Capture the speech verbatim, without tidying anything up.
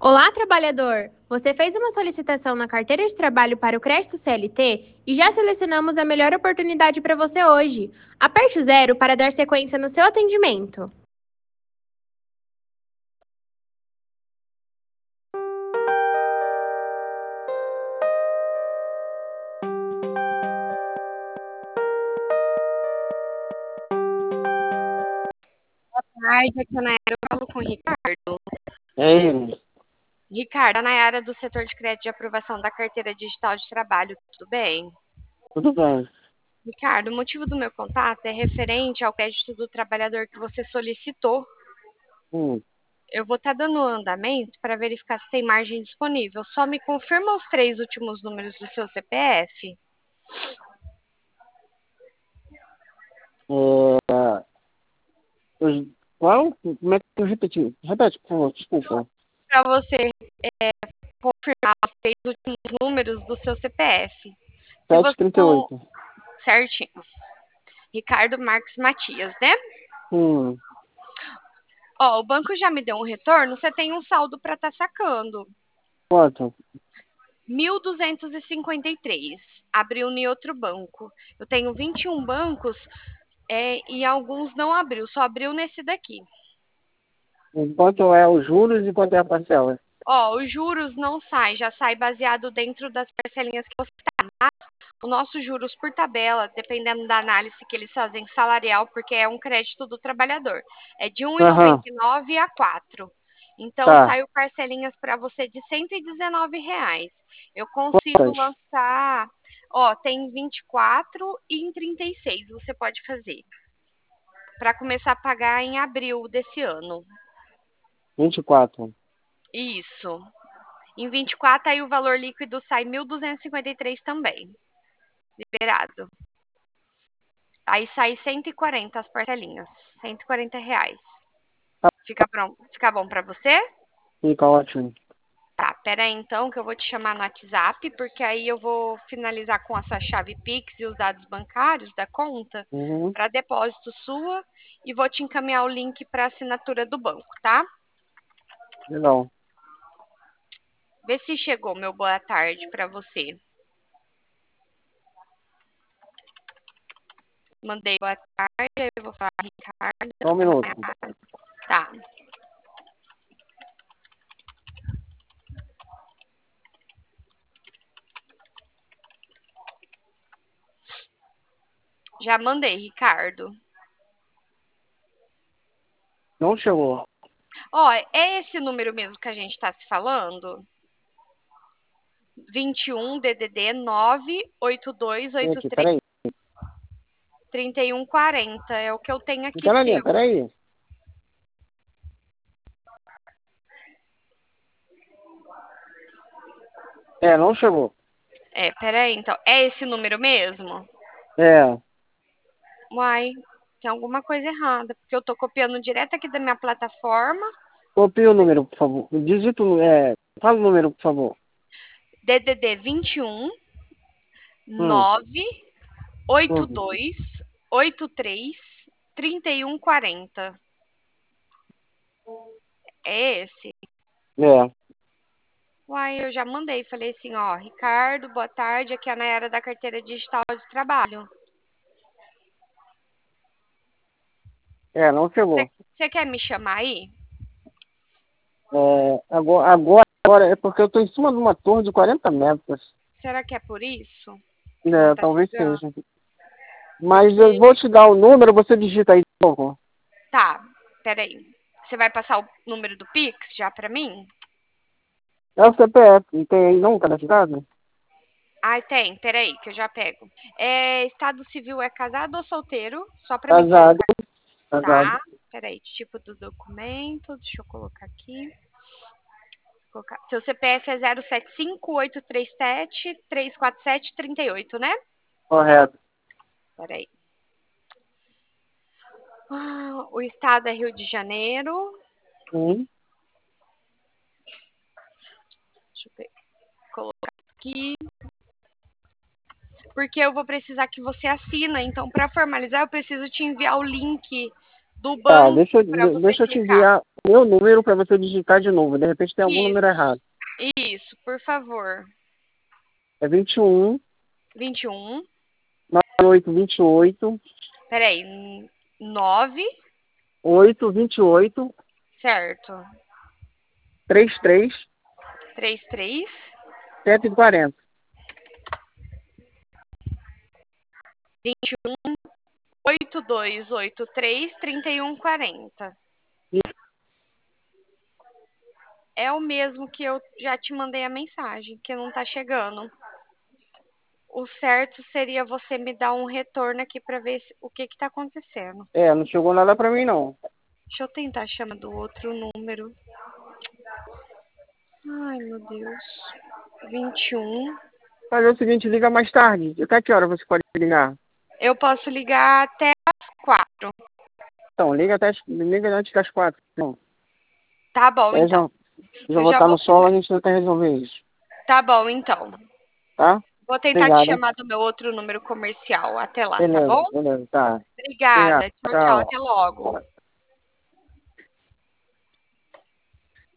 Olá, trabalhador! Você fez uma solicitação na carteira de trabalho para o crédito C L T e já selecionamos a melhor oportunidade para você hoje. Aperte o zero para dar sequência no seu atendimento. Tarde, aqui é a Nayara, eu falo com o Ricardo. É ele. Ricardo, a Nayara do setor de crédito de aprovação da carteira digital de trabalho, tudo bem? Tudo bem. Ricardo, o motivo do meu contato é referente ao crédito do trabalhador que você solicitou. Hum. Eu vou estar dando andamento para verificar se tem margem disponível. Só me confirma os três últimos números do seu C P F. É... os- Qual? Como é que eu repeti? Repete, por favor, desculpa. Para você é, confirmar os três últimos números do seu C P F. Se Sete você trinta e não... oito. Certinho. Ricardo Marques Matias, né? Hum. Ó, o banco já me deu um retorno, você tem um saldo para estar sacando. Quanto? mil duzentos e cinquenta e três. Abriu em outro banco. Eu tenho vinte e um bancos é, e alguns não abriu, só abriu nesse daqui. Quanto é os juros e quanto é a parcela? Ó, os juros não saem, já sai baseado dentro das parcelinhas que você tá. Mas o nosso juros por tabela, dependendo da análise que eles fazem salarial, porque é um crédito do trabalhador, é de um vírgula noventa Aham, e nove a quatro. Então, tá. saiu parcelinhas para você de cento e dezenove reais. Eu consigo Quantas? lançar, ó, tem vinte e quatro e em trinta e seis você pode fazer. Para começar a pagar em abril desse ano. vinte e quatro. Isso. Em vinte e quatro, aí o valor líquido sai mil duzentos e cinquenta e três também. Liberado. Aí sai cento e quarenta as parcelinhas. cento e quarenta reais. Fica, pronto, fica bom para você? Fica ótimo. Tá, pera aí então que eu vou te chamar no WhatsApp, porque aí eu vou finalizar com essa chave Pix e os dados bancários da conta Uhum. para depósito sua e vou te encaminhar o link para assinatura do banco, tá? Legal. Vê se chegou meu boa tarde para você. Mandei boa tarde, aí eu vou falar Ricardo. Só um minuto. Tá. Já mandei, Ricardo. Não chegou. Ó, é esse número mesmo que a gente está se falando? vinte e um D D D nove oito dois Tem oito aqui, três peraí. trinta e um quarenta. É o que eu tenho aqui Pera ali, seu. peraí. É, não chegou. É, peraí, então. É esse número mesmo? É. Uai, tem alguma coisa errada, porque eu tô copiando direto aqui da minha plataforma. Copie o número, por favor. Digito, é... Fala o número, por favor. D D D vinte e um Hum. nove oito Hum. dois oito três trinta e um quarenta. É esse? É. Uai, eu já mandei. Falei assim, ó, Ricardo, boa tarde. Aqui é a Nayara da carteira digital de trabalho. É, não chegou. Você quer me chamar aí? É, agora, agora, agora é porque eu estou em cima de uma torre de quarenta metros. Será que é por isso que não É, tá talvez chegando? seja. Mas eu Porque. vou te dar o número, você digita aí de novo. Tá, peraí. Você vai passar o número do Pix já pra mim? É o C P F, não tem aí não, cadastrado? Ai, tem, peraí, que eu já pego. É, estado civil é casado ou solteiro? Só pra me Casado, colocar, casado. tá? Peraí, tipo do documento, deixa eu colocar aqui. Colocar. Seu C P F é zero sete cinco oito três sete três quatro sete três oito, né? Correto. Peraí. Ah, o estado é Rio de Janeiro. Sim. Deixa eu ver, colocar aqui. Porque eu vou precisar que você assina. Então, para formalizar, eu preciso te enviar o link do Tá, banco deixa, para eu- você deixa eu te clicar. enviar. meu número para você digitar de novo. De repente tem algum Isso. número errado. Isso, por favor. É vinte e um, vinte e um. noventa e oito, vinte e oito, Peraí. nove. oito, vinte e oito, Certo. trinta e três, trinta e três. cento e quarenta. vinte e um. oito dois oito três, trinta e um, quarenta. É o mesmo que eu já te mandei a mensagem, que não tá chegando. O certo seria você me dar um retorno aqui para ver se, o que que tá acontecendo. É, não chegou nada para mim, não. Deixa eu tentar chamar do outro número. Ai, meu Deus. vinte e um. Fazer o seguinte, liga mais tarde. Até que hora você pode ligar? Eu posso ligar até as quatro. Então, liga até liga antes das quatro. Não. Tá bom, Eu então. já, já Eu vou já estar vou... no sol, a gente tenta resolver isso. Tá bom, então. Tá? Vou tentar Obrigado, te hein? chamar do meu outro número comercial. Até lá, tá Beleza, bom? beleza, tá. Obrigada. Obrigado, Tchau, tchau. tchau. Até logo.